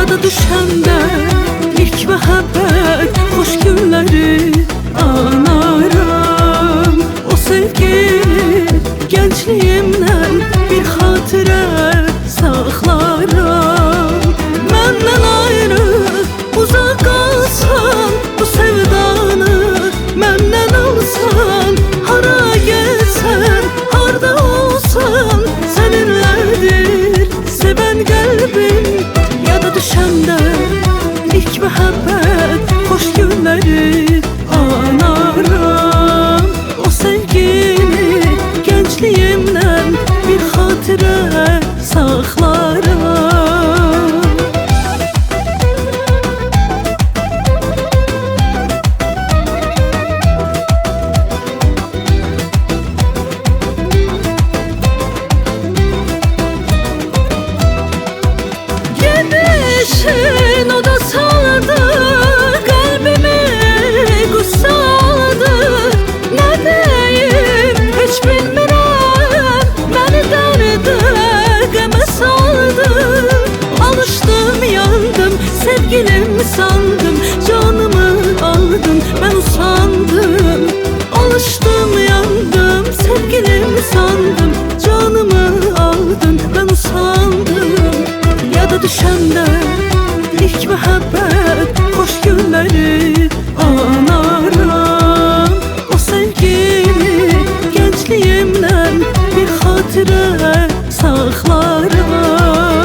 da düşende ilk muhabbet hoş günleri anarım. O sevgi gençliğimden bir hatıra saklarım. Menden ayrı uzak kalsan, bu sevdanı menden alsan, hara gelsen, harda olsan, seninledir seven kalbim. Ya da düşende ilk muhabbet hoş günleri anarım. O sevgini gençliğimden bir hatıra saklarım. Gidişin o da saldı kalbimi, kussaldı. Ne diyeyim hiç bilmirəm, beni derde geme saldı. Alıştım yandım, sevgilim sandım, canımı aldın ben usandım. Alıştım yandım, sevgilim sandım, canımı aldın ben usandım. Ya da düşende ilk muhabbet hoş günleri anarım. O sevgini gençliğimden bir hatıra saklarım.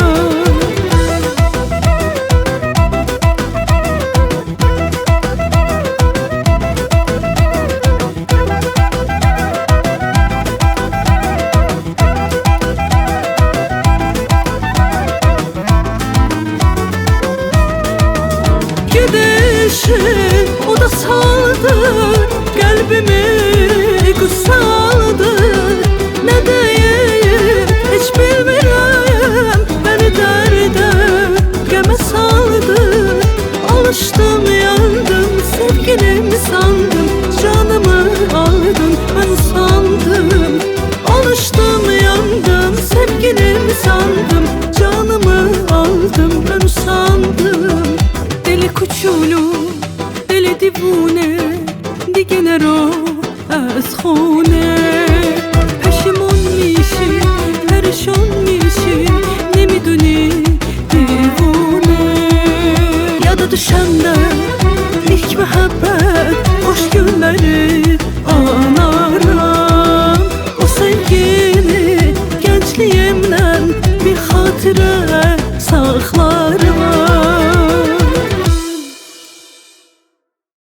Gidişin o da saldı kalbimi, kussaldı. Ne diyeyim hiç bilmirəm, beni derde geme saldı. Alıştım yandım, sevgilim sandım, canımı aldın ben usandım. Alıştım yandım, sevgilim sandım, canımı aldım ben usandım. Deli kuchulu, deli divune, دیگه رو از خونه. پشیمون میشی، پریشان میشی، نمیدونی دیوونه. Ya da düşende ilk muhabbet hoş günleri anarım.